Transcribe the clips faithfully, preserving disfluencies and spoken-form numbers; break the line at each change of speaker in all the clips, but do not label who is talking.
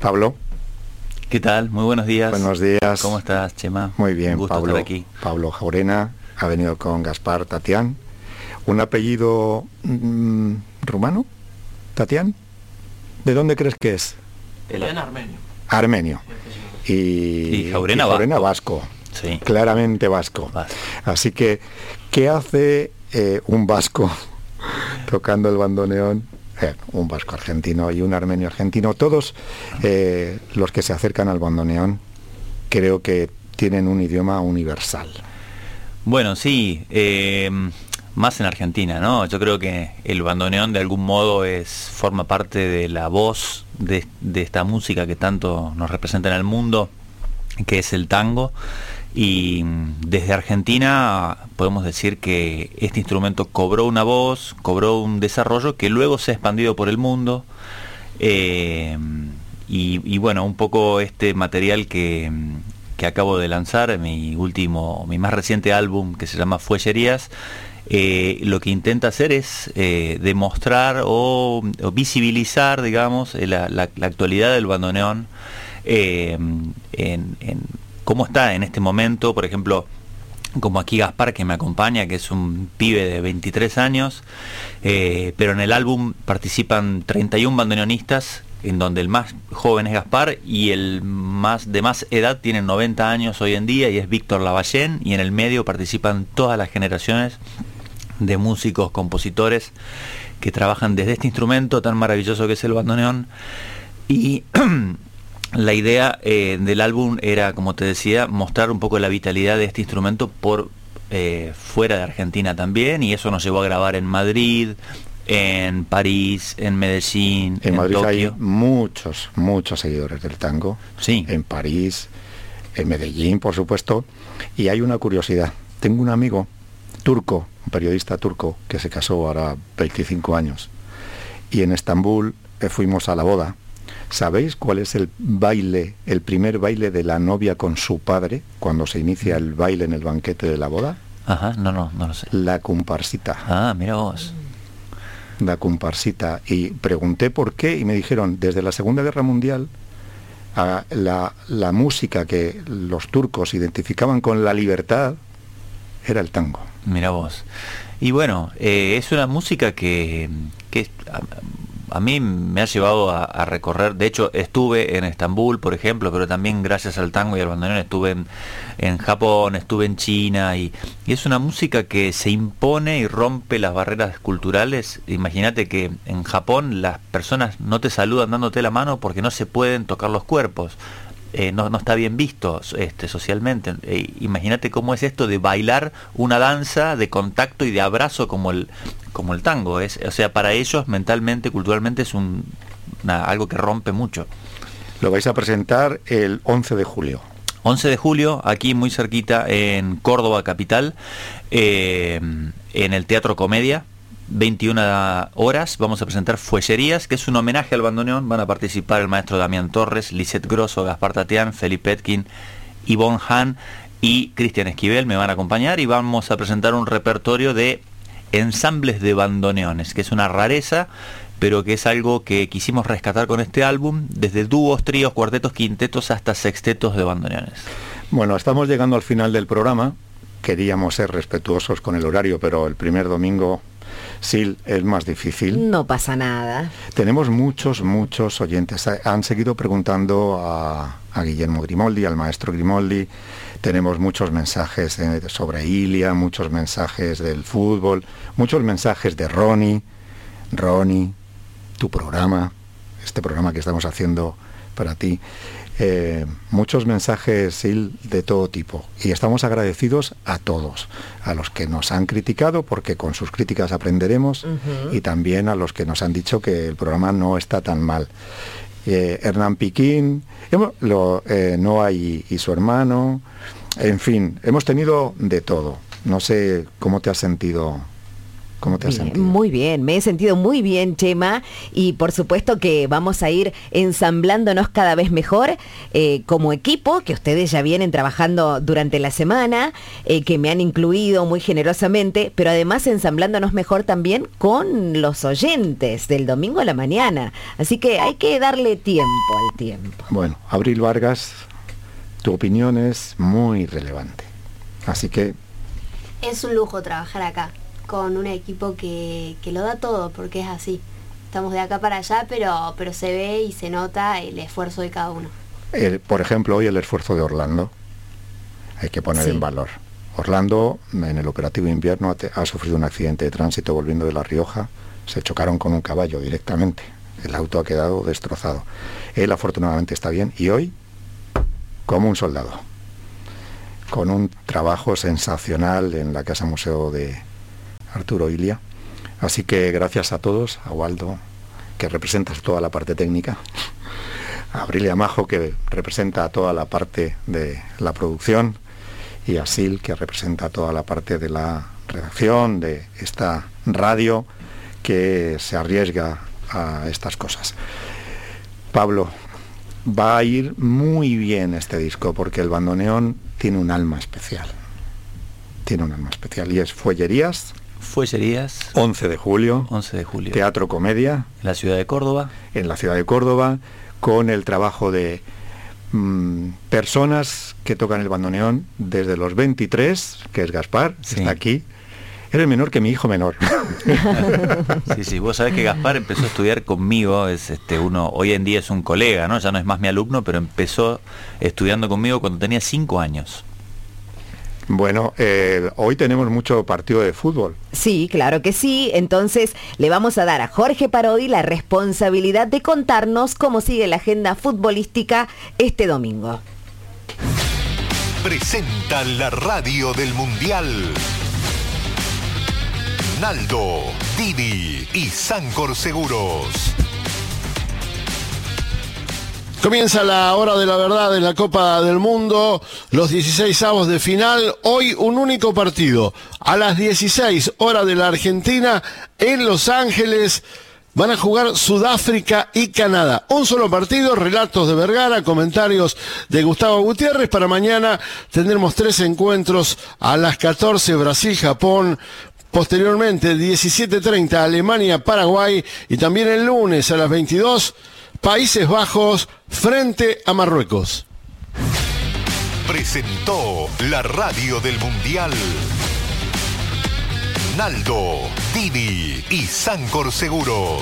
Pablo.
¿Qué tal? Muy buenos días.
Buenos días.
¿Cómo estás, Chema?
Muy bien,
Un gusto
Pablo.
estar aquí.
Pablo Jaurena ha venido con Gaspar Tatián. ¿Un apellido mmm, rumano? ¿Tatián? ¿De dónde crees que es?
El armenio.
Armenio. Y,
y Jaurena,
y Jaurena
vasco.
vasco.
Sí.
Claramente vasco.
vasco.
Así que, ¿qué hace eh, un vasco tocando el bandoneón? Eh, un vasco argentino y un armenio argentino. Todos eh, los que se acercan al bandoneón creo que tienen un idioma universal.
Bueno, sí, eh, más en Argentina, ¿no? Yo creo que el bandoneón de algún modo es forma parte de la voz de, de esta música que tanto nos representa en el mundo, que es el tango. Y desde Argentina podemos decir que este instrumento cobró una voz, cobró un desarrollo que luego se ha expandido por el mundo. Eh, y, y bueno, un poco este material que, que acabo de lanzar, mi último, mi más reciente álbum, que se llama Fuellerías, eh, lo que intenta hacer es eh, demostrar o, o visibilizar, digamos, la, la, la actualidad del bandoneón eh, en, en cómo está en este momento. Por ejemplo, como aquí Gaspar, que me acompaña, que es un pibe de veintitrés años, eh, pero en el álbum participan treinta y un bandoneonistas, en donde el más joven es Gaspar y el más de más edad tiene noventa años hoy en día y es Víctor Lavallén, y en el medio participan todas las generaciones de músicos, compositores que trabajan desde este instrumento tan maravilloso que es el bandoneón. Y la idea eh, del álbum era, como te decía, mostrar un poco la vitalidad de este instrumento por eh, fuera de Argentina también, y eso nos llevó a grabar en Madrid, en París, en Medellín,
en, en Madrid
Tokio.
Hay muchos, muchos seguidores del tango.
Sí.
En París, en Medellín, por supuesto. Y hay una curiosidad. Tengo un amigo turco, un periodista turco, que se casó ahora veinticinco años. Y en Estambul eh, fuimos a la boda. ¿Sabéis cuál es el baile, el primer baile de la novia con su padre, cuando se inicia el baile en el banquete de la boda?
Ajá, no, no, no lo sé.
La comparsita.
Ah, mira vos.
La comparsita. Y pregunté por qué y me dijeron, desde la Segunda Guerra Mundial, a la, la música que los turcos identificaban con la libertad era el tango.
Mira vos. Y bueno, eh, es una música que... que a, a mí me ha llevado a, a recorrer. De hecho, estuve en Estambul, por ejemplo, pero también gracias al tango y al bandoneón estuve en, en Japón, estuve en China, y, y es una música que se impone y rompe las barreras culturales. Imagínate que en Japón las personas no te saludan dándote la mano porque no se pueden tocar los cuerpos. Eh, no, no está bien visto este, socialmente. Eh, imagínate cómo es esto de bailar una danza de contacto y de abrazo como el como el tango. Es, o sea, para ellos mentalmente, culturalmente es un, una, algo que rompe mucho.
Lo vais a presentar el once de julio.
once de julio, aquí muy cerquita en Córdoba capital, eh, en el Teatro Comedia. veintiuna horas, vamos a presentar Fuellerías, que es un homenaje al bandoneón. Van a participar el maestro Damián Torres, Lisette Grosso, Gaspar Tatián, Felipe Etkin, Ivonne Hahn y Cristian Esquivel me van a acompañar, y vamos a presentar un repertorio de ensambles de bandoneones, que es una rareza, pero que es algo que quisimos rescatar con este álbum, desde dúos, tríos, cuartetos, quintetos hasta sextetos de bandoneones.
Bueno, estamos llegando al final del programa. Queríamos ser respetuosos con el horario, pero el primer domingo, Sil, es más difícil.
No pasa nada.
Tenemos muchos, muchos oyentes. Han seguido preguntando a, a Guillermo Grimoldi, al maestro Grimoldi. Tenemos muchos mensajes eh, sobre Ilia, muchos mensajes del fútbol, muchos mensajes de Ronnie. Ronnie, tu programa, este programa que estamos haciendo para ti. Eh, muchos mensajes, Sil, de todo tipo, y estamos agradecidos a todos, a los que nos han criticado, porque con sus críticas aprenderemos, uh-huh. y también a los que nos han dicho que el programa no está tan mal. eh, Hernán Piquín, hemos, lo, eh, Noa y, y su hermano, en fin, hemos tenido de todo. No sé cómo te has sentido ¿Cómo te has
Bien,
sentido?
muy bien, me he sentido muy bien, Chema, y por supuesto que vamos a ir ensamblándonos cada vez mejor eh, como equipo, que ustedes ya vienen trabajando durante la semana, eh, que me han incluido muy generosamente, pero además ensamblándonos mejor también con los oyentes del domingo a la mañana. Así que hay que darle tiempo al tiempo.
Bueno, Abril Vargas, tu opinión es muy relevante. Así que...
Es un lujo trabajar acá, con un equipo que, que lo da todo, porque es así. Estamos de acá para allá, pero, pero se ve y se nota el esfuerzo de cada uno.
El, por ejemplo, hoy el esfuerzo de Orlando hay que poner
Sí.
en valor. Orlando, en el operativo invierno, ha, te- ha sufrido un accidente de tránsito volviendo de La Rioja. Se chocaron con un caballo directamente. El auto ha quedado destrozado. Él afortunadamente está bien y hoy, como un soldado, con un trabajo sensacional en la Casa Museo de Arturo Ilia. Así que gracias a todos, a Waldo, que representas toda la parte técnica, a Abril Majo, que representa toda la parte de la producción, y a Sil, que representa toda la parte de la redacción de esta radio que se arriesga a estas cosas. Pablo, va a ir muy bien este disco porque el bandoneón tiene un alma especial. Tiene un alma especial y es Fuellerías,
Fuellerías,
once de julio,
once de julio,
Teatro Comedia,
en la ciudad de Córdoba.
en la ciudad de Córdoba, con el trabajo de mm, personas que tocan el bandoneón desde los veintitrés, que es Gaspar,
Sí.
que está aquí. Eres menor que mi hijo menor.
Sí, sí, vos sabés que Gaspar empezó a estudiar conmigo, es este uno, hoy en día es un colega, ¿no? Ya no es más mi alumno, pero empezó estudiando conmigo cuando tenía cinco años.
Bueno, eh, hoy tenemos mucho partido de fútbol.
Sí, claro que sí. Entonces le vamos a dar a Jorge Parodi la responsabilidad de contarnos cómo sigue la agenda futbolística este domingo.
Presenta la radio del Mundial. Naldo, Didi y Sancor Seguros.
Comienza la hora de la verdad en la Copa del Mundo, los dieciséis avos de final. Hoy un único partido. A las dieciséis horas de la Argentina, en Los Ángeles, van a jugar Sudáfrica y Canadá. Un solo partido, relatos de Vergara, comentarios de Gustavo Gutiérrez. Para mañana tendremos tres encuentros a las catorce, Brasil-Japón. Posteriormente, diecisiete treinta, Alemania-Paraguay. Y también el lunes a las veintidós, Países Bajos frente a Marruecos.
Presentó la radio del Mundial. Naldo, Didi y Sancor Seguros.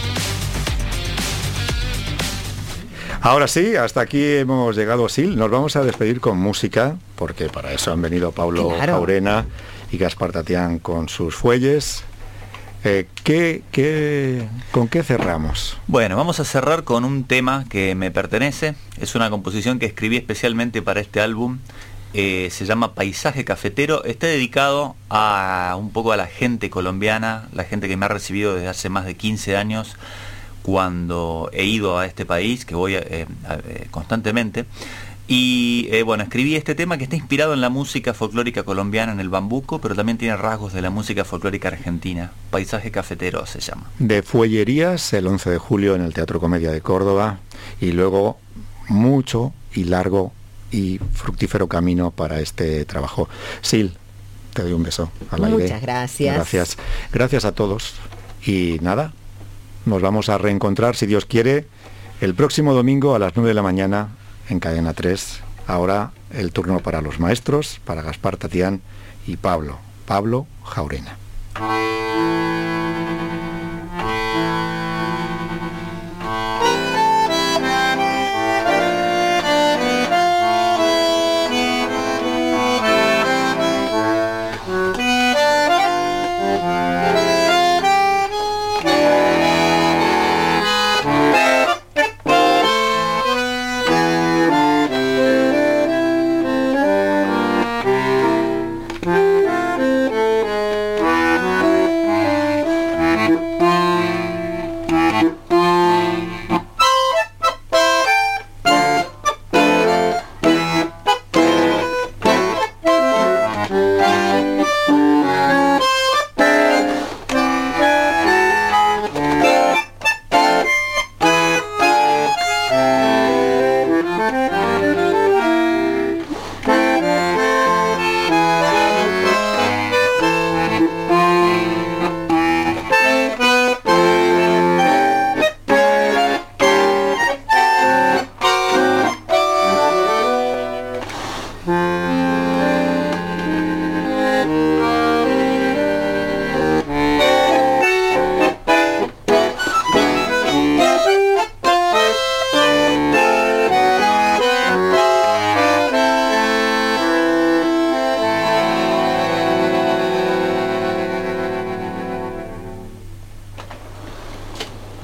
Ahora sí, hasta aquí hemos llegado, Sil. Nos vamos a despedir con música, porque para eso han venido Pablo
Claro.
Jaurena y Gaspar Tatián con sus fuelles. Eh, ¿qué, qué, ¿Con qué cerramos?
Bueno, vamos a cerrar con un tema que me pertenece. Es una composición que escribí especialmente para este álbum. Eh, se llama Paisaje Cafetero. Está dedicado a un poco a la gente colombiana, la gente que me ha recibido desde hace más de quince años cuando he ido a este país, que voy eh, eh, constantemente. Y eh, bueno, escribí este tema que está inspirado en la música folclórica colombiana, en el bambuco, pero también tiene rasgos de la música folclórica argentina. Paisaje Cafetero se llama.
De Fuellerías, el once de julio en el Teatro Comedia de Córdoba, y luego mucho y largo y fructífero camino para este trabajo. Sil, te doy un beso al aire.
Muchas gracias.
Gracias. Gracias a todos. Y nada, nos vamos a reencontrar, si Dios quiere, el próximo domingo a las nueve de la mañana en Cadena tres. Ahora el turno para los maestros, para Gaspar Tatián y Pablo, Pablo Jaurena.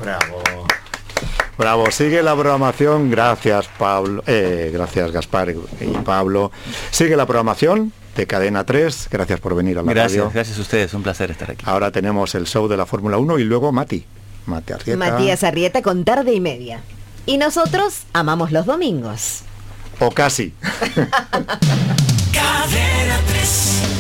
Bravo. Bravo, sigue la programación, gracias Pablo, eh, gracias Gaspar y Pablo. Sigue la programación de Cadena tres, gracias por venir a la
gracias,
radio.
Gracias a ustedes, un placer estar aquí.
Ahora tenemos el show de la Fórmula uno y luego Mati, Mati Arrieta.
Matías Arrieta con Tarde y Media. Y nosotros amamos los domingos.
O casi.
Cadena tres.